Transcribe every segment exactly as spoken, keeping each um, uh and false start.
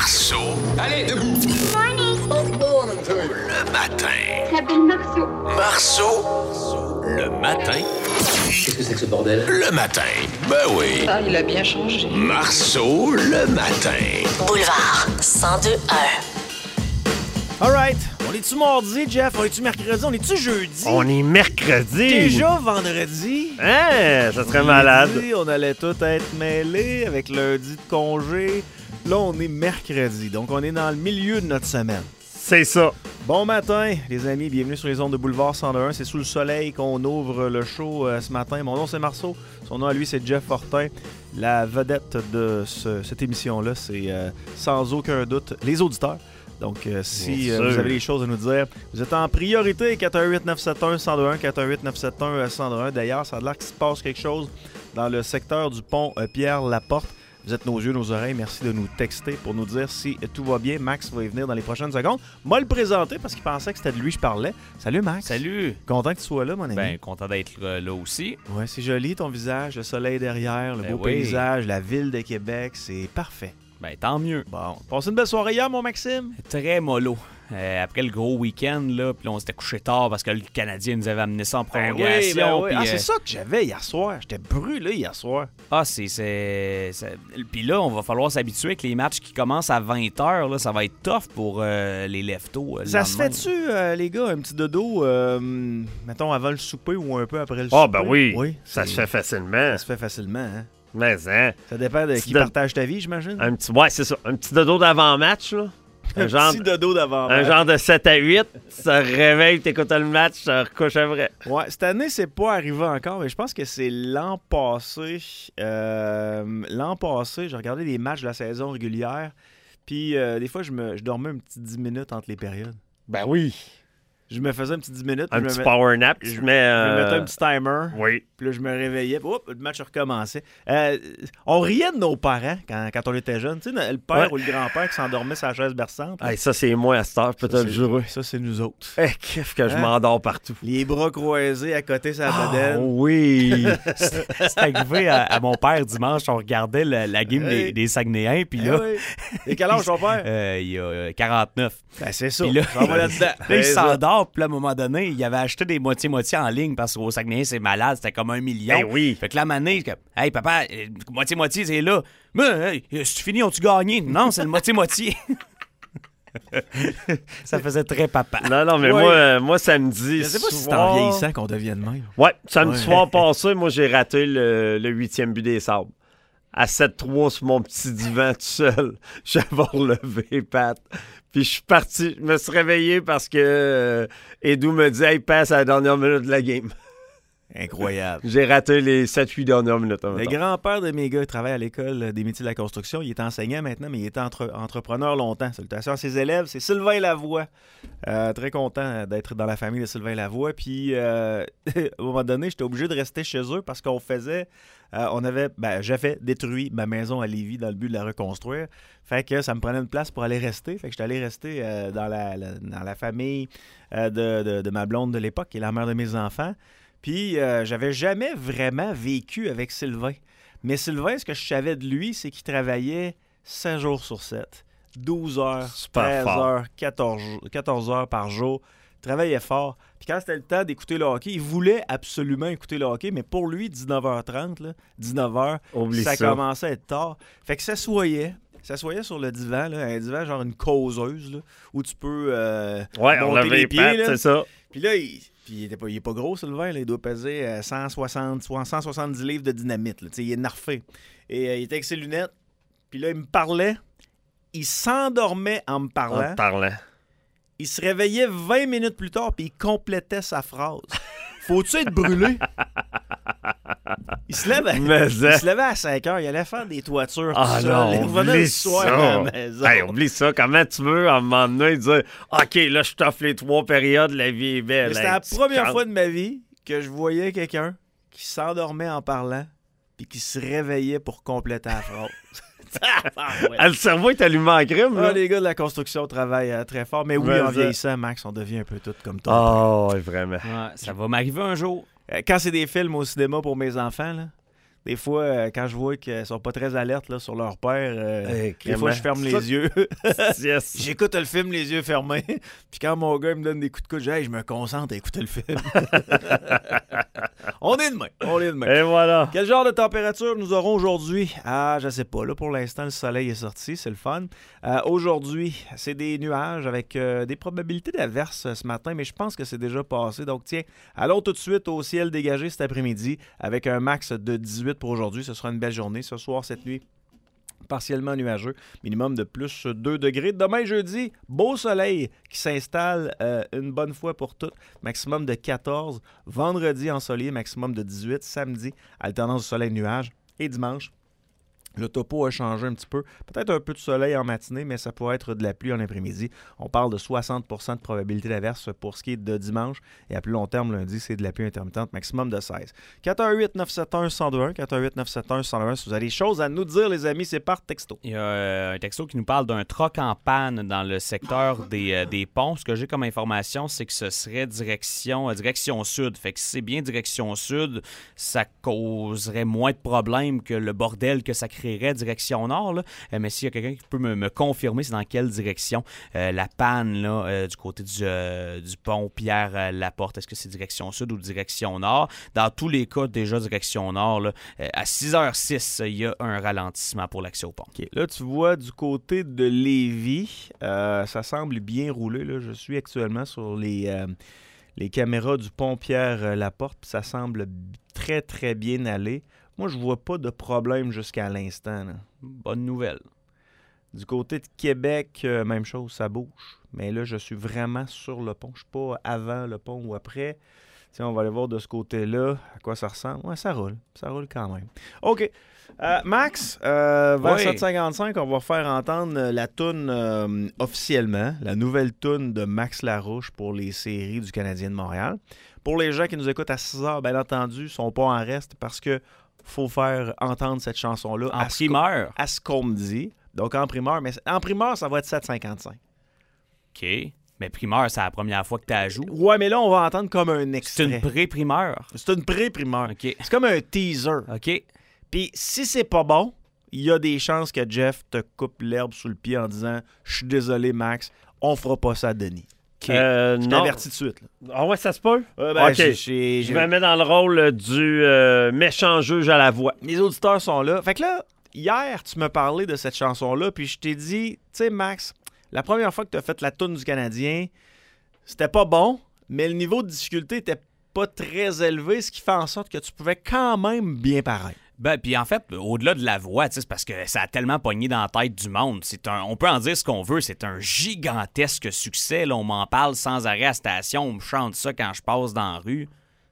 Marceau. Allez, debout. Le matin. S'appelle Marceau. Marceau. Le matin. Qu'est-ce que c'est que ce bordel? Le matin. Ben oui. Ah, il a bien changé. Marceau, le matin. Boulevard cent deux un. All right. On est-tu mardi, Jeff? On est-tu mercredi? On est-tu jeudi? On est mercredi. Déjà vendredi? Hein? Ça serait On malade. dit, on allait tous être mêlés avec lundi de congé. Là, on est mercredi. Donc, on est dans le milieu de notre semaine. C'est ça. Bon matin, les amis. Bienvenue sur les ondes de Boulevard cent deux un. C'est sous le soleil qu'on ouvre le show euh, ce matin. Mon nom, c'est Marceau. Son nom à lui, c'est Jeff Fortin. La vedette de ce, cette émission-là, c'est euh, sans aucun doute les auditeurs. Donc, euh, si euh, vous avez des choses à nous dire, vous êtes en priorité. quatre un huit neuf sept un un zéro deux un, quatre un huit neuf sept un un zéro deux un. D'ailleurs, ça a l'air qu'il se passe quelque chose dans le secteur du pont euh, Pierre-Laporte. Vous êtes nos yeux, nos oreilles. Merci de nous texter pour nous dire si tout va bien. Max va y venir dans les prochaines secondes. Moi, le présenter parce qu'il pensait que c'était de lui que je parlais. Salut, Max. Salut. Content que tu sois là, mon ami. Ben, content d'être là, là aussi. Ouais, c'est joli ton visage, le soleil derrière, le Ben beau oui. paysage, la ville de Québec. C'est parfait. Ben, tant mieux. Bon, passez une belle soirée hier, mon Maxime. Très mollo. Euh, après le gros week-end, là, puis on s'était couché tard parce que le Canadien nous avait amené ça en prolongation. Ben oui. puis, Ah, euh, c'est ça que j'avais hier soir. J'étais brûlé hier soir. Ah, c'est... c'est, c'est... Puis là, on va falloir s'habituer avec les matchs qui commencent à vingt heures. Là, ça va être tough pour euh, les leftos. Euh, Ça le se lendemain. fait-tu, euh, les gars, un petit dodo, euh, mettons, avant le souper ou un peu après le Ah, souper? ben oui. Oui, Ça c'est- se fait facilement. Ça se fait facilement, hein? Mais, hein. Ça dépend de qui de- partage ta vie, j'imagine. Un petit, ouais, c'est ça. Un petit dodo d'avant-match, là. Un genre, petit dodo d'avant. un genre de sept à huit. Tu te réveilles, t'écoutes le match, tu te recouches après. Ouais, cette année, c'est pas arrivé encore, mais je pense que c'est l'an passé. Euh, l'an passé, j'ai regardé les matchs de la saison régulière, puis euh, des fois, je, me, je dormais un petit dix minutes entre les périodes. Ben oui. Je me faisais un petit dix minutes. Un puis je petit me, power nap. Je mets... je me euh, mettais un petit timer. Oui. Puis là, je me réveillais. Puis, hop, le match recommençait. Euh, on riait de nos parents quand, quand on était jeunes. Tu sais, le père Ouais. ou le grand-père qui s'endormait sur la chaise berçante. là. Hey, ça, c'est moi à cette heure, je peux te Ça, le c'est- jurer. Ça, c'est nous autres. Eh, qu'est-ce que je Hein? m'endors partout. Les bras croisés à côté de sa Oh, bedaine. oui. C'est arrivé à, à mon père dimanche. On regardait la, la game Hey. des, des Saguenayens. Puis Eh là, oui. Et quel âge ton père? euh, il y a euh, quarante-neuf. Ben, c'est ça. Puis là, Ça va là-dedans. Là, il C'est ça. s'endort, puis là, à un moment donné, il avait acheté des moitiés-moitiés en ligne parce qu'au Saguenay, c'est malade, c'était comme un million. Ben oui. Fait que là, mané, hey, papa, euh, moitié-moitié, c'est là. Mais, hey, c'est fini, ont-tu gagné? Non, c'est le moitié-moitié. Ça faisait très papa. Non, non, mais Ouais. moi, euh, moi, samedi Je sais pas si c'est soir- en vieillissant qu'on devient de même. Ouais, samedi Ouais. soir passé, moi, j'ai raté le, le huitième but des Sables. À sept trois sur mon petit divan tout seul. J'avais relevé, Pat. Puis je suis parti. Je me suis réveillé parce que euh, Edu me dit « Hey, passe à la dernière minute de la game. Incroyable. » J'ai raté les sept huit dernières minutes. en même Le temps. grand-père de mes gars, il travaille à l'école des métiers de la construction. Il est enseignant maintenant, mais il était entre- entrepreneur longtemps. Salutations à ses élèves. C'est Sylvain Lavoie. Euh, très content d'être dans la famille de Sylvain Lavoie. Puis, euh, à un moment donné, j'étais obligé de rester chez eux parce qu'on faisait... euh, on avait... Ben, j'avais détruit ma maison à Lévis dans le but de la reconstruire. Fait que ça me prenait une place pour aller rester. Fait que j'étais allé rester euh, dans, la, la- dans la famille euh, de, de- de ma blonde de l'époque, qui est la mère de mes enfants. Puis, euh, j'avais jamais vraiment vécu avec Sylvain. Mais Sylvain, ce que je savais de lui, c'est qu'il travaillait sept jours sur sept, douze heures, Super treize fort. heures, quatorze, quatorze heures par jour. Il travaillait fort. Puis quand c'était le temps d'écouter le hockey, il voulait absolument écouter le hockey, mais pour lui, dix-neuf heures trente, là, dix-neuf heures, Oublie ça, ça. commençait à être tard. Fait que ça s'assoyait. S'assoyait sur le divan, là, un divan genre une causeuse, là, où tu peux euh, Ouais, on monter avait les les pieds. pattes, là. c'est ça. Puis là, il, puis il, était pas, il est pas gros, Sylvain. Là, il doit peser euh, cent soixante, cent soixante-dix livres de dynamite. Là. Tu sais, il est narfé. Et euh, il était avec ses lunettes. Puis là, il me parlait. Il s'endormait en me parlant. En te parlant. Il se réveillait vingt minutes plus tard, puis il complétait sa phrase. Faut-tu être brûlé? Il se lève à, Mais il ça- se levait à cinq heures. Il allait faire des toitures Ah tout seul. non, Il revenait oublie le soir ça. à la maison. Hey, oublie ça. Comment tu veux, à un moment donné, dire « OK, là, je t'offre les trois périodes, la vie est belle. » Mais c'était Hey, la tu première calmes. fois de ma vie que je voyais quelqu'un qui s'endormait en parlant puis qui se réveillait pour compléter la phrase. Ah, ouais. Ah, le cerveau est allumé en crime, Ah, là. les gars de la construction travaillent euh, très fort. Mais oui, Mais en ça- vieillissant, Max, on devient un peu tout comme toi. Oh, ouais, vraiment. Ouais, ça va m'arriver un jour. Euh, Quand c'est des films au cinéma pour mes enfants, là, Des fois, euh, quand je vois qu'ils sont pas très alertes là, sur leur père, euh, Hey, des fois, je ferme ça- les yeux. Yes. J'écoute le film les yeux fermés. Puis quand mon gars il me donne des coups de coude, je dis hey, je me concentre à écouter le film. On est demain. On est demain. Et voilà. Quel genre de température nous aurons aujourd'hui? Ah, je sais pas. Là, pour l'instant, le soleil est sorti. C'est le fun. Euh, aujourd'hui, c'est des nuages avec euh, des probabilités d'averse ce matin, mais je pense que c'est déjà passé. Donc, tiens, allons tout de suite au ciel dégagé cet après-midi avec un max de dix-huit pour aujourd'hui. Ce sera une belle journée. Ce soir, cette nuit, partiellement nuageux, minimum de plus deux degrés. Demain, jeudi, beau soleil qui s'installe euh, une bonne fois pour toutes, maximum de quatorze. Vendredi, ensoleillé, maximum de dix-huit. Samedi, alternance de soleil-nuage. Et dimanche, le topo a changé un petit peu. Peut-être un peu de soleil en matinée, mais ça pourrait être de la pluie en après-midi. On parle de soixante pour cent de probabilité d'averse pour ce qui est de dimanche. Et à plus long terme, lundi, c'est de la pluie intermittente, maximum de seize. quatre un huit neuf sept un un zéro deux un, quatre un huit neuf sept un un zéro deux un. Si vous avez des choses à nous dire, les amis, c'est par texto. Il y a euh, un texto qui nous parle d'un troc en panne dans le secteur des, euh, des ponts. Ce que j'ai comme information, c'est que ce serait direction, euh, direction sud. Fait que si c'est bien direction sud, ça causerait moins de problèmes que le bordel que ça créerait direction nord. Là. Euh, mais s'il y a quelqu'un qui peut me, me confirmer c'est dans quelle direction euh, la panne là, euh, du côté du, euh, du pont Pierre-Laporte, est-ce que c'est direction sud ou direction nord? Dans tous les cas, déjà direction nord, là, euh, à six heures six, il y a un ralentissement pour l'accès au pont. Okay. Là, tu vois, du côté de Lévis, euh, ça semble bien rouler. Là. Je suis actuellement sur les, euh, les caméras du pont Pierre-Laporte. Ça semble très, très bien aller. Moi, je vois pas de problème jusqu'à l'instant. Là. Bonne nouvelle. Du côté de Québec, euh, même chose, ça bouge. Mais là, je suis vraiment sur le pont. Je suis pas avant le pont ou après. Tiens, on va aller voir de ce côté-là à quoi ça ressemble. Ouais, ça roule. Ça roule quand même. OK. Euh, Max, euh, vers Oui. sept cinquante-cinq, on va faire entendre la toune euh, officiellement, la nouvelle toune de Max Larouche pour les séries du Canadien de Montréal. Pour les gens qui nous écoutent à six heures, bien entendu, ne sont pas en reste parce que faut faire entendre cette chanson-là En à primeur. Ce, à ce qu'on me dit. Donc en primeur, mais en primeur, ça va être sept cinquante-cinq. OK. Mais primeur, c'est la première fois que tu la joues. Ouais, mais là, on va entendre comme un C'est extrait. une pré-primeur. C'est une pré-primeur. OK. C'est comme un teaser. OK. Puis si c'est pas bon, il y a des chances que Jeff te coupe l'herbe sous le pied en disant « Je suis désolé, Max, on fera pas ça, Denis. » Euh, Je non. t'avertis de suite. Là. Ah ouais, ça se peut? Ouais, ben, OK. j'ai- j'ai- Je j'ai- me mets dans le rôle du euh, méchant juge à la voix. Les auditeurs sont là. Fait que là, hier, tu m'as parlé de cette chanson-là, puis je t'ai dit, tu sais, Max, la première fois que tu as fait la toune du Canadien, c'était pas bon, mais le niveau de difficulté était pas très élevé, ce qui fait en sorte que tu pouvais quand même bien paraître. Ben, puis en fait, au-delà de la voix, c'est parce que ça a tellement pogné dans la tête du monde. C'est un, on peut en dire ce qu'on veut, c'est un gigantesque succès. Là, on m'en parle sans arrêt à la station, on me chante ça quand je passe dans la rue.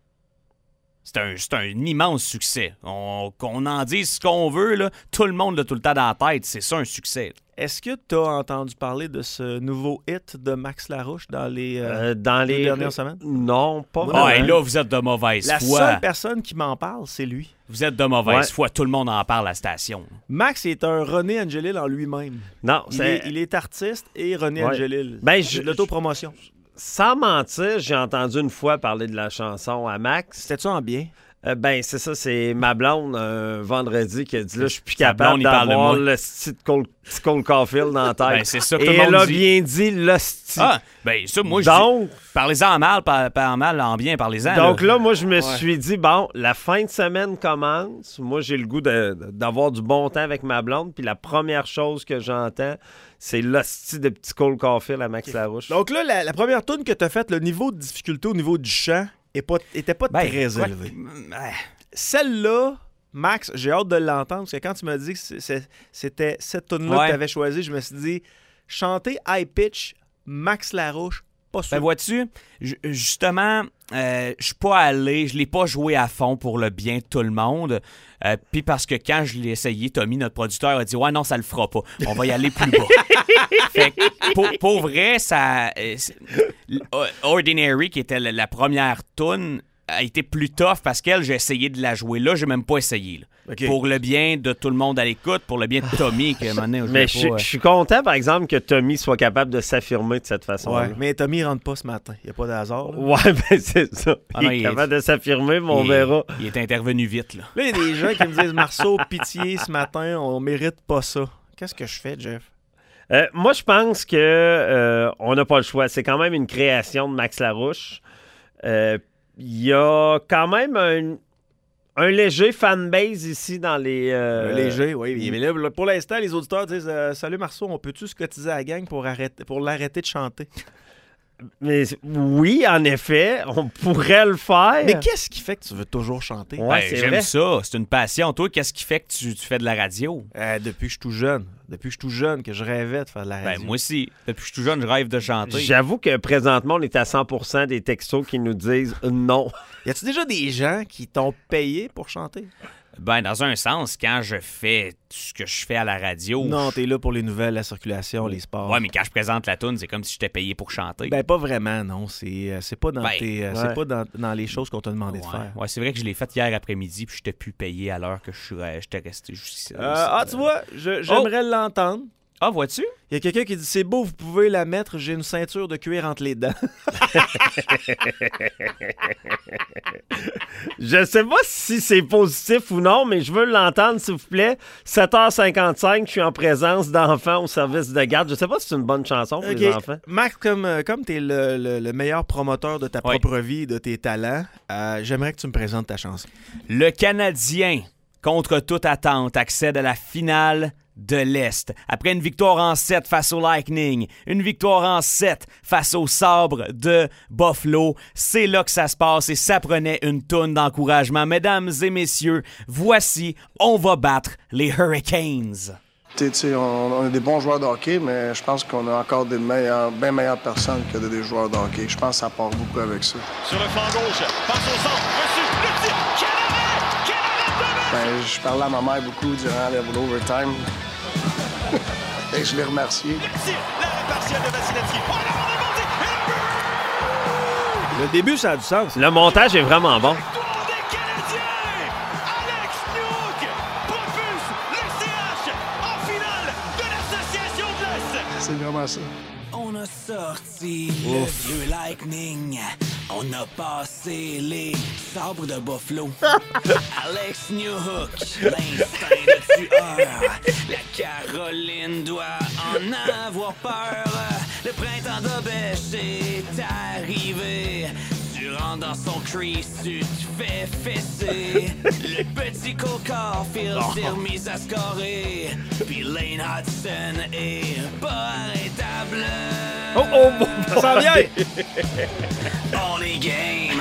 C'est un, c'est un immense succès. On, qu'on en dise ce qu'on veut, là, tout le monde l'a tout le temps dans la tête. C'est ça un succès. Là. Est-ce que tu as entendu parler de ce nouveau hit de Max Larouche dans les euh, Euh, dans deux les dernières semaines? Non, pas Ouais. vraiment. Ah, et là, vous êtes de mauvaise La foi. seule personne qui m'en parle, c'est lui. Vous êtes de mauvaise Ouais. foi. Tout le monde en parle à la station. Max est un René Angelil en lui-même. Non, Il c'est... est, il est artiste et René Ouais. Angelil. Ben, C'est je- de l'autopromotion. Sans mentir, j'ai entendu une fois parler de la chanson à Max. C'était-tu en bien? Euh, ben, c'est ça, c'est ma blonde, un vendredi, qui a dit là, je suis plus Sa capable blonde, il parle de d'avoir moi. le petit Cole, petit Cole Caulfield dans la tête. Ben, c'est ça que Et tout le monde elle a dit. bien dit l'hostie. Ah, ben ça, moi, je Donc, dis, parlez-en en mal, pas, pas en mal, en bien, parlez-en. donc là. là, moi, je me suis dit, bon, la fin de semaine commence. Moi, j'ai le goût de- de- d'avoir du bon temps avec ma blonde. Puis la première chose que j'entends, c'est l'hostie de petit Cole Caulfield à Max Larouche. Donc là, la, la première toune que tu as faite, le niveau de difficulté au niveau du chant n'était pas Ben, très quoi- élevé. Ben, Celle-là, Max, j'ai hâte de l'entendre parce que quand tu m'as dit que c'est- c'est- c'était cette tune-là Ouais. que tu avais choisie, je me suis dit, chanter high pitch, Max Larouche, pas sûr. Ben vois-tu, ju- justement, euh, je suis pas allé, je l'ai pas joué à fond pour le bien de tout le monde. Euh, Puis parce que quand je l'ai essayé, Tommy, notre producteur, a dit « Ouais, non, ça le fera pas. On va y aller plus bas. » Fait que, pour, pour vrai, ça... euh, c'est- Ordinary, qui était la, la première toune, a été plus tough parce qu'elle, j'ai essayé de la jouer. Là, j'ai même pas essayé. Là. Okay. Pour le bien de tout le monde à l'écoute, pour le bien de Tommy. Que, maintenant, je Mais je pas, euh... suis content, par exemple, que Tommy soit capable de s'affirmer de cette façon-là. Ouais, mais Tommy ne rentre pas ce matin. Il n'y a pas de hasard. Là. Ouais, ben c'est ça. Ah il non, est il capable est... de s'affirmer, mais on il... verra. Il est intervenu vite. Là, là il y a des gens qui me disent « Marceau, pitié, ce matin, on mérite pas ça. » Qu'est-ce que je fais, Jeff? Euh, moi, je pense que euh, on n'a pas le choix. C'est quand même une création de Max Larouche. Il euh, y a quand même un, un léger fanbase ici dans les... Euh... Un léger, oui. Mais là, pour l'instant, les auditeurs disent euh, « Salut Marceau, on peut-tu se cotiser à la gang pour, arrêter, pour l'arrêter de chanter? » Mais oui, en effet, on pourrait le faire. Mais qu'est-ce qui fait que tu veux toujours chanter? Ouais, ben, c'est j'aime vrai. ça. C'est une passion. Toi, qu'est-ce qui fait que tu, tu fais de la radio? Euh, depuis que je suis tout jeune. Depuis que je suis tout jeune, que je rêvais de faire de la radio. Ben, moi aussi. Depuis que je suis tout jeune, je rêve de chanter. J'avoue que présentement, on est à cent pour cent des textos qui nous disent non. Y a-tu déjà des gens qui t'ont payé pour chanter? Ben, dans un sens, quand je fais ce que je fais à la radio... Non, t'es là pour les nouvelles, la circulation, les sports. Ouais, mais quand je présente la toune, c'est comme si je t'étais payé pour chanter. Ben, pas vraiment, non. C'est, euh, c'est pas, dans, Ben, tes, euh, ouais. c'est pas dans, dans les choses qu'on t'a demandé de Ouais, faire. ouais, c'est vrai que je l'ai fait hier après-midi, puis je t'ai pu payer à l'heure que je suis, euh, j'étais resté jusqu'ici. Euh, ah, tu vois, je- j'aimerais l'entendre. Ah, vois-tu? Il y a quelqu'un qui dit « C'est beau, vous pouvez la mettre, j'ai une ceinture de cuir entre les dents. » Je sais pas si c'est positif ou non, mais je veux l'entendre, s'il vous plaît. sept heures cinquante-cinq, je suis en présence d'enfants au service de garde. Je sais pas si c'est une bonne chanson pour Ok. les enfants. Max, comme, euh, comme tu es le, le- le meilleur promoteur de ta Ouais. propre vie et de tes talents, euh, j'aimerais que tu me présentes ta chanson. Le Canadien, contre toute attente, accède à la finale de l'Est. Après une victoire en sept face au Lightning, une victoire en sept face au Sabre de Buffalo, c'est là que ça se passe et ça prenait une toune d'encouragement. Mesdames et messieurs, voici On va battre les Hurricanes. Tu sais, on, on a des bons joueurs de hockey, mais je pense qu'on a encore des meilleurs, bien meilleures personnes que des joueurs de hockey. Je pense que ça part beaucoup avec ça. Sur le flanc gauche, passe au centre, reçu, le tir, quel arrêt! Quel arrêt de Ben, je parlais à ma mère beaucoup durant le overtime. Et je l'ai remercié. tir! L'arrêt partiel de Vasilevski. Oh, la rebondie! Et le but! Le début, ça a du sens. Le montage est vraiment bon. Victoire des Canadiens! Alex Newhook propulse le C H en finale de l'Association de l'Est! C'est vraiment ça. On a sorti le vieux Lightning. On a passé les sabres de Buffalo. Alex Newhook, l'instinct de tueur. La Caroline doit en avoir peur. Le printemps de bêche est arrivé. Tu rentres dans son crease, tu te fais fesser. Le petit Cole Caulfield s'est remis à scorer. Puis Lane Hudson est pas arrêtable. Oh, oh, bon, Ça sent bien! On est game.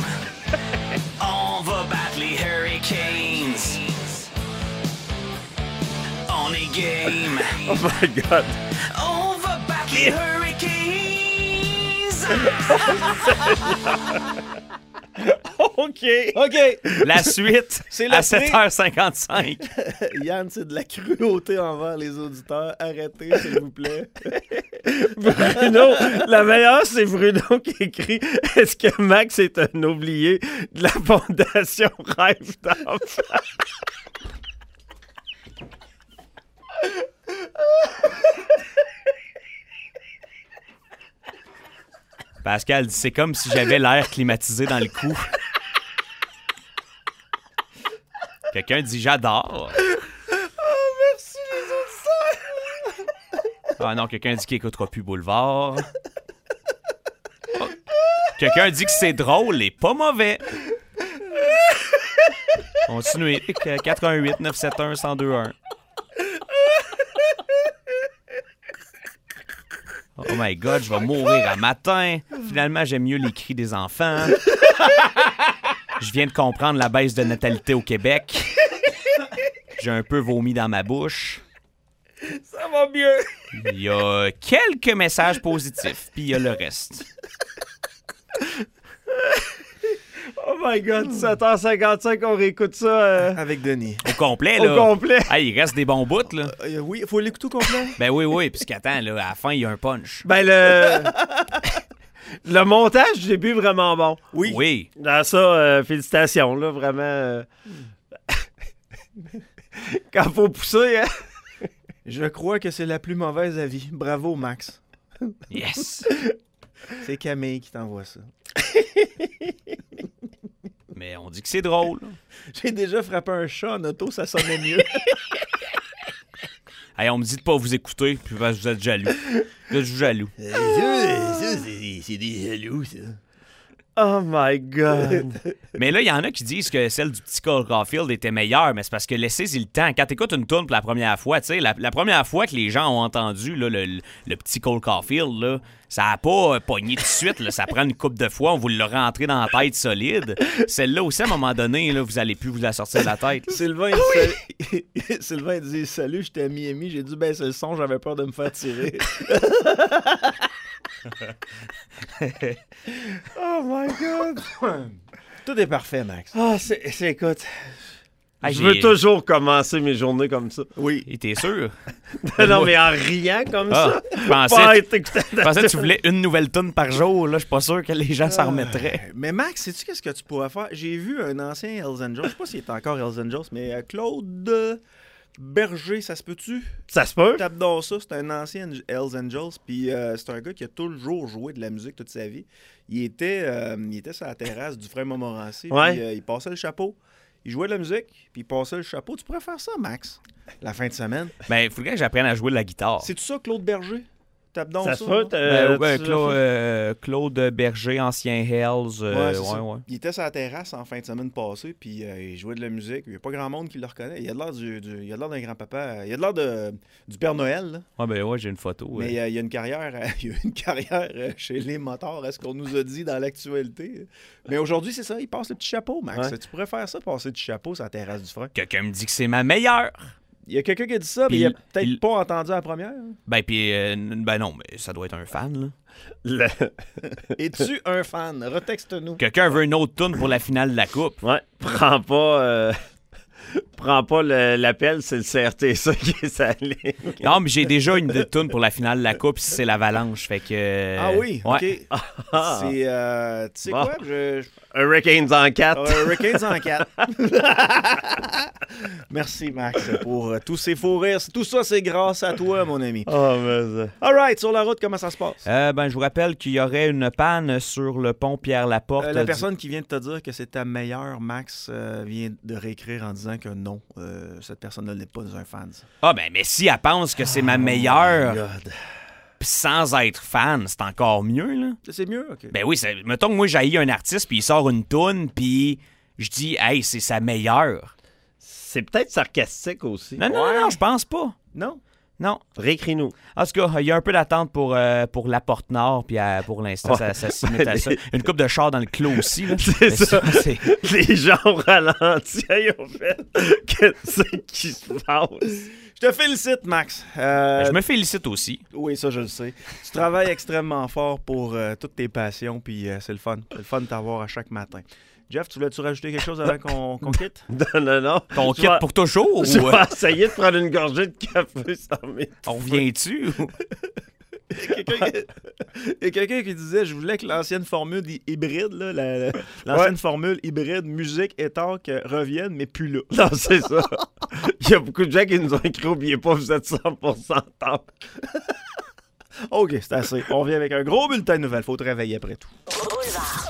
On va battre les Hurricanes. On est game. Oh my God. On va battre les Hurricanes. OK. OK. La suite, C'est à la sept heures cinquante-cinq. Yann, c'est de la cruauté envers les auditeurs. Arrêtez, s'il vous plaît. Bruno, la meilleure, c'est Bruno qui écrit « Est-ce que Max est un oublié de la Fondation Rêve d'enfants? » Pascal dit c'est comme si j'avais l'air climatisé dans le cou. Quelqu'un dit j'adore. Oh, merci, les auditeurs. Ah non, quelqu'un dit qu'il écoutera plus Boulevard. Oh. Quelqu'un dit que c'est drôle et pas mauvais. Continuez. quatre un huit neuf sept un un zéro deux un. Oh my God, je vais mourir à matin. Finalement, j'aime mieux les cris des enfants. Je viens de comprendre la baisse de natalité au Québec. J'ai un peu vomi dans ma bouche. Ça va mieux. Il y a quelques messages positifs, puis il y a le reste. Oh my God, sept heures cinquante-cinq, on réécoute ça euh, Avec Denis. Au complet, au là. complet. Hey, il reste des bons bouts, là. Euh, oui, il faut l'écouter au complet. Ben oui, oui, puisqu'attends, là, à la fin, il y a un punch. Ben, le... Le montage du début, vraiment bon. Oui. Oui. Dans ça, euh, félicitations, là, vraiment. euh. Quand faut pousser, hein? Je crois que c'est la plus mauvaise à vie. Bravo, Max. Yes. C'est Camille qui t'envoie ça. Mais on dit que c'est drôle. J'ai déjà frappé un chat en auto, ça sonnait mieux. Hey, on me dit de pas vous écouter, puis parce que vous êtes jaloux. Là, je suis jaloux. ça, ça c'est, c'est des jaloux, ça. Oh my God. Mais là, il y en a qui disent que celle du petit Cole Caulfield était meilleure, mais c'est parce que laissez-y le temps. Quand t'écoutes une tune pour la première fois, tu sais, la, la première fois que les gens ont entendu là, le, le, le petit Cole Caulfield, là, ça a pas euh, pogné tout de suite. Là, ça prend une couple de fois, on vous l'a rentré dans la tête solide. Celle-là aussi, à un moment donné, là, vous allez plus vous la sortir de la tête. Sylvain, il dit, Sylvain dit salut, j'étais à Miami, j'ai dû baisser le son, j'avais peur de me faire tirer. Oh my God. Tout est parfait, Max. Ah, c'est, c'est, écoute. Hey, je veux j'ai- toujours commencer mes journées comme ça. Oui. Et t'es sûr? Non, mais en riant comme Ah, ça. je pensais, Pas tu, être écouté- je pensais que tu voulais une nouvelle tune par jour. Là, je suis pas sûr que les gens s'en remettraient. Mais Max, sais-tu qu'est-ce que tu pourrais faire? J'ai vu un ancien Hells Angels, je sais pas s'il est encore Hells Angels, mais euh, Claude euh, Berger, ça se peut-tu? Ça se peut? Tape dans ça, c'est un ancien Hells Angels, puis euh, c'est un gars qui a toujours joué de la musique toute sa vie. Il était, euh, il était sur la terrasse du frère Montmorency, Ouais. puis euh, il passait le chapeau, il jouait de la musique, puis il passait le chapeau. Tu pourrais faire ça, Max, la fin de semaine. Ben, il faudrait que j'apprenne à jouer de la guitare. C'est-tu ça, Claude Berger? Tape dans Ça ça. se peut? non? euh, Ben, ouais, tu- Cla- euh, Claude Berger, ancien Hells. euh, Ouais, c'est ouais, ça. ouais. Il était sur la terrasse en fin de semaine passée, puis euh, il jouait de la musique. Il n'y a pas grand monde qui le reconnaît. Il a de l'air du, du- il a de l'air d'un grand-papa. Il a de l'air de, du Père Noël, là. Ouais, ben ouais, j'ai une photo. ouais. Mais euh, il y a une carrière, euh, il y a une carrière euh, chez les motards, à ce qu'on nous a dit dans l'actualité. Mais aujourd'hui, c'est ça, il passe le petit chapeau, Max. Ouais. Tu pourrais faire ça, passer le petit chapeau sur la terrasse du front. Quelqu'un me dit que c'est ma meilleure. Il y a quelqu'un qui a dit ça, mais Puis il a il- peut-être il- pas entendu la première. hein. Ben, puis, euh, ben non, mais ça doit être un fan, là. Le- Es-tu un fan? Retexte-nous. Quelqu'un veut une autre tune pour la finale de la Coupe. Ouais, prends pas. euh, Prends pas le- l'appel, c'est le C R T C qui est salé. Non, mais j'ai déjà une de tune pour la finale de la Coupe, si c'est l'Avalanche, fait que... euh, Ah oui, ouais. OK. C'est, euh, tu sais Bon. quoi? Je, je- Hurricanes en quatre. Euh, Hurricanes en quatre. Merci, Max, pour euh, tous ces faux rires. Tout ça, c'est grâce à toi, mon ami. Oh, mais. All right, sur la route, comment ça se passe? Euh, ben, je vous rappelle qu'il y aurait une panne sur le pont Pierre-Laporte. Euh, la du- personne qui vient de te dire que c'est ta meilleure, Max, euh, vient de réécrire en disant que non, euh, cette personne-là n'est pas un fan. ça. Ah, ben, mais si elle pense que c'est ma Oh meilleure, pis sans être fan, c'est encore mieux, là. C'est mieux? OK. Ben oui, c'est- mettons que moi, j'haïs un artiste, puis il sort une toune, puis je dis, hey, c'est sa meilleure. C'est peut-être sarcastique aussi. Non, non, non, non, je pense pas. Non? Non. Réécris-nous. En tout cas, il y a un peu d'attente pour, euh, pour la Porte Nord, puis euh, pour l'instant, ça, ça s'imite à ça. Une coupe de char dans le clos aussi. Là. C'est Mais ça. c'est- Les gens ont ralenti. Ils ont fait. Qu'est-ce qui se passe? Je te félicite, Max. Euh, Ben, je me félicite aussi. Oui, ça, je le sais. Tu travailles extrêmement fort pour euh, toutes tes passions, puis euh, c'est le fun. C'est le fun de t'avoir à chaque matin. Jeff, tu voulais-tu rajouter quelque chose avant qu'on qu'on quitte? Non, non, non. Ton Je kit vais- pour toujours? Je ou, euh, vais essayer de prendre une gorgée de café sans mes. on revient-tu? ou- Quelqu'un qui- Il y a quelqu'un qui disait je voulais que l'ancienne formule hy- hybride, là, la- la- l'ancienne Ouais. formule hybride, musique et talk euh, revienne, mais plus là. Non, c'est ça. Il y a beaucoup de gens qui nous ont écrit, oubliez pas, vous êtes cent pour cent temps. OK, c'est assez. On revient avec un gros bulletin de nouvelles. Faut te réveiller après tout. Boulevard.